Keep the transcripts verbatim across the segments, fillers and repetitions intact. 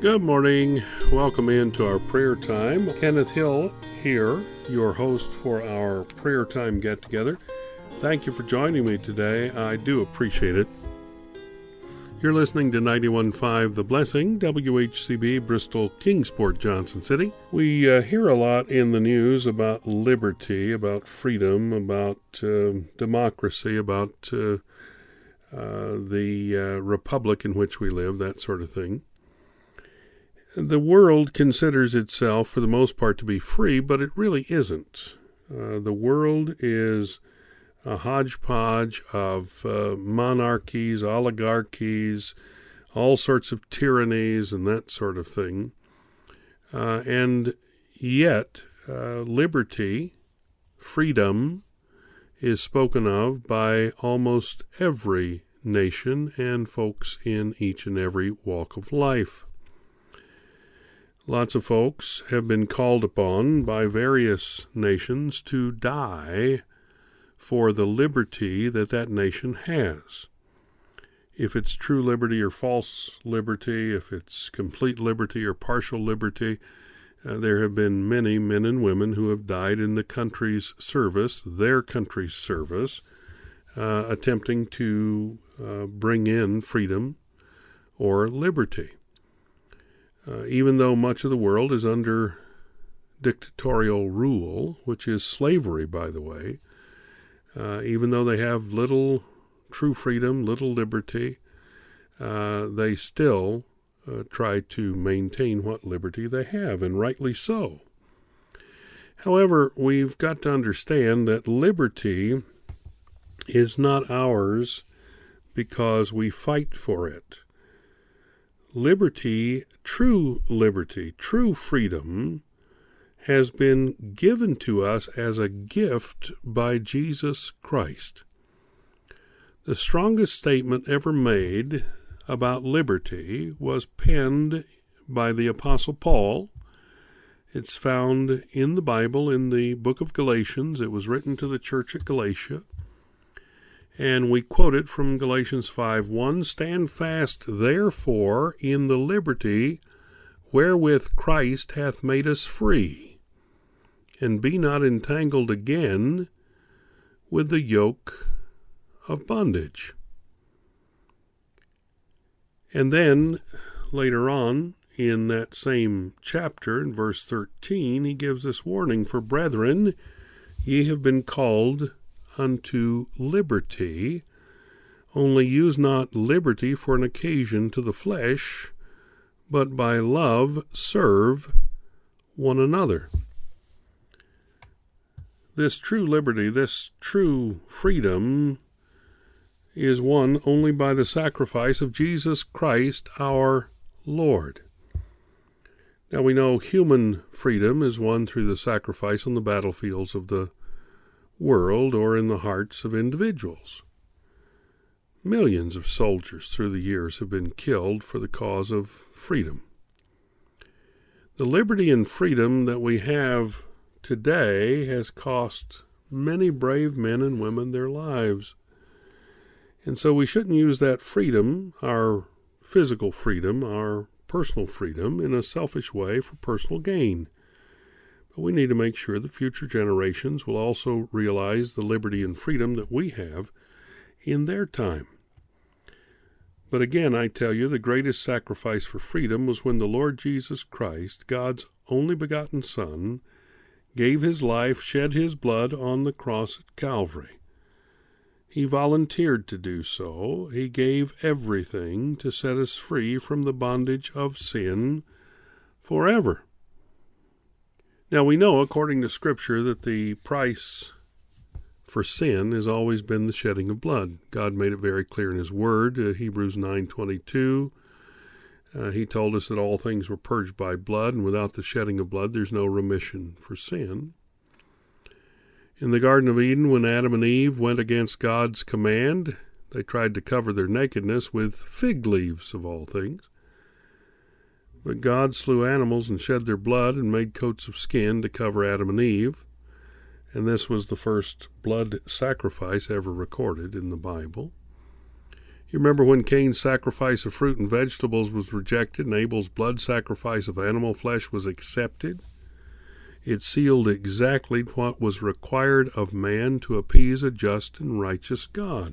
Good morning. Welcome into our prayer time. Kenneth Hill here, your host for our prayer time get-together. Thank you for joining me today. I do appreciate it. You're listening to ninety-one point five The Blessing, W H C B, Bristol, Kingsport, Johnson City. We uh, hear a lot in the news about liberty, about freedom, about uh, democracy, about uh, uh, the uh, republic in which we live, that sort of thing. The world considers itself, for the most part, to be free, but it really isn't. Uh, the world is a hodgepodge of uh, monarchies, oligarchies, all sorts of tyrannies, and that sort of thing. Uh, and yet, uh, liberty, freedom, is spoken of by almost every nation and folks in each and every walk of life. Lots of folks have been called upon by various nations to die for the liberty that that nation has. If it's true liberty or false liberty, if it's complete liberty or partial liberty, uh, there have been many men and women who have died in the country's service, their country's service, uh, attempting to uh, bring in freedom or liberty. Uh, even though much of the world is under dictatorial rule, which is slavery, by the way, uh, even though they have little true freedom, little liberty, uh, they still uh, try to maintain what liberty they have, and rightly so. However, we've got to understand that liberty is not ours because we fight for it. Liberty, true liberty, true freedom, has been given to us as a gift by Jesus Christ. The strongest statement ever made about liberty was penned by the Apostle Paul. It's found in the Bible, in the book of Galatians. It was written to the church at Galatia. And we quote it from Galatians five one, "Stand fast, therefore, in the liberty wherewith Christ hath made us free, and be not entangled again with the yoke of bondage." And then, later on, in that same chapter, in verse thirteen, he gives this warning, "For brethren, ye have been called unto liberty, only use not liberty for an occasion to the flesh, but by love serve one another." This true liberty, this true freedom, is won only by the sacrifice of Jesus Christ our Lord. Now we know human freedom is won through the sacrifice on the battlefields of the world or in the hearts of individuals. Millions of soldiers through the years have been killed for the cause of freedom. The liberty and freedom that we have today has cost many brave men and women their lives. And so we shouldn't use that freedom, our physical freedom, our personal freedom, in a selfish way for personal gain. But we need to make sure that future generations will also realize the liberty and freedom that we have in their time. But again, I tell you, the greatest sacrifice for freedom was when the Lord Jesus Christ, God's only begotten Son, gave his life, shed his blood on the cross at Calvary. He volunteered to do so. He gave everything to set us free from the bondage of sin forever. Now, we know, according to Scripture, that the price for sin has always been the shedding of blood. God made it very clear in his word, uh, Hebrews nine twenty-two. Uh, he told us that all things were purged by blood, and without the shedding of blood, there's no remission for sin. In the Garden of Eden, when Adam and Eve went against God's command, they tried to cover their nakedness with fig leaves, of all things. But God slew animals and shed their blood and made coats of skin to cover Adam and Eve. And this was the first blood sacrifice ever recorded in the Bible. You remember when Cain's sacrifice of fruit and vegetables was rejected and Abel's blood sacrifice of animal flesh was accepted? It sealed exactly what was required of man to appease a just and righteous God.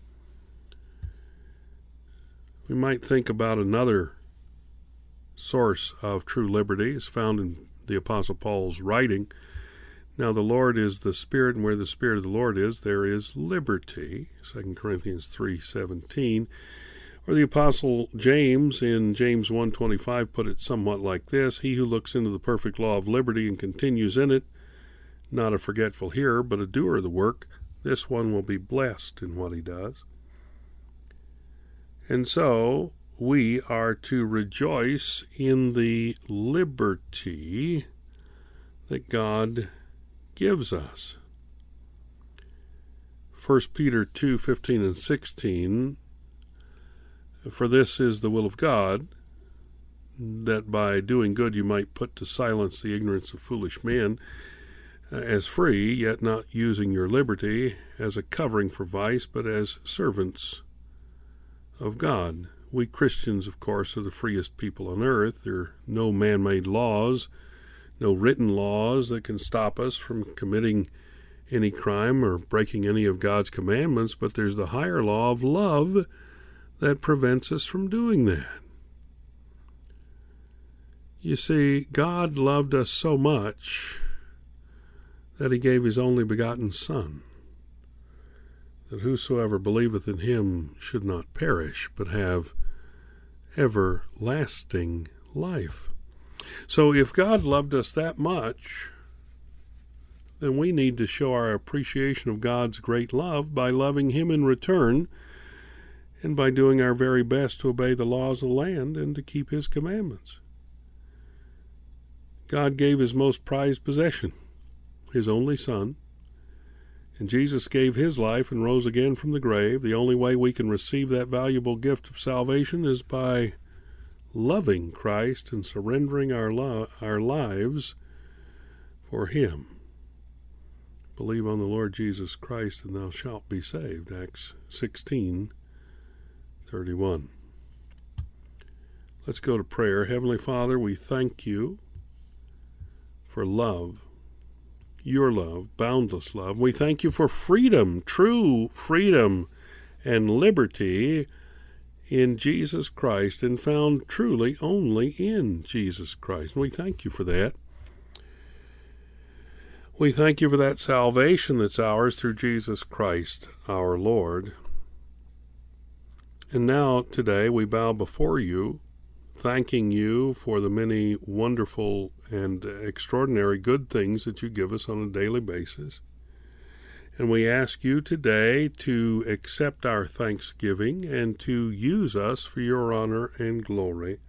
We might think about another source of true liberty is found in the Apostle Paul's writing. Now the Lord is the Spirit, and where the Spirit of the Lord is, there is liberty. Second Corinthians three seventeen. Or the Apostle James in James one twenty-five put it somewhat like this: He who looks into the perfect law of liberty and continues in it, not a forgetful hearer, but a doer of the work, this one will be blessed in what he does. And so we are to rejoice in the liberty that God gives us. First Peter two fifteen and sixteen, for this is the will of God, that by doing good you might put to silence the ignorance of foolish men, as free, yet not using your liberty as a covering for vice, but as servants of God. We Christians, of course, are the freest people on earth. There are no man-made laws, no written laws that can stop us from committing any crime or breaking any of God's commandments, but there's the higher law of love that prevents us from doing that. You see, God loved us so much that he gave his only begotten Son, that whosoever believeth in him should not perish, but have everlasting life. So if God loved us that much, then we need to show our appreciation of God's great love by loving him in return, and by doing our very best to obey the laws of the land and to keep his commandments. God gave his most prized possession, his only Son, and Jesus gave his life and rose again from the grave. The only way we can receive that valuable gift of salvation is by loving Christ and surrendering our, lo- our lives for him. Believe on the Lord Jesus Christ, and thou shalt be saved. Acts sixteen thirty-one. Let's go to prayer. Heavenly Father, we thank you for love, your love, boundless love. We thank you for freedom, true freedom and liberty in Jesus Christ, and found truly only in Jesus Christ. And we thank you for that. We thank you for that salvation that's ours through Jesus Christ, our Lord. And now, today, we bow before you, thanking you for the many wonderful and extraordinary good things that you give us on a daily basis. And we ask you today to accept our thanksgiving and to use us for your honor and glory.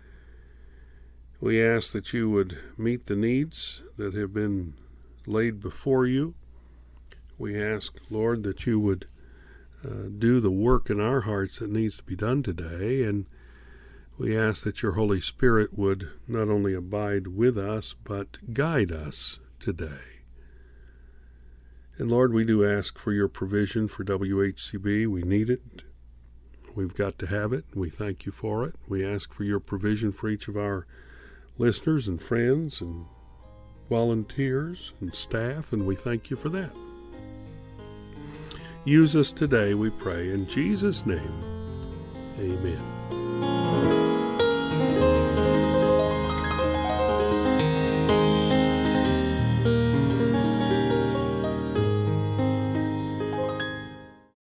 We ask that you would meet the needs that have been laid before you. We ask, Lord, that you would Uh, do the work in our hearts that needs to be done today, and we ask that your Holy Spirit would not only abide with us, but guide us today. And Lord, we do ask for your provision for W H C B. We need it. We've got to have it. We thank you for it. We ask for your provision for each of our listeners and friends and volunteers and staff, and we thank you for that. Use us today, we pray. In Jesus' name, amen.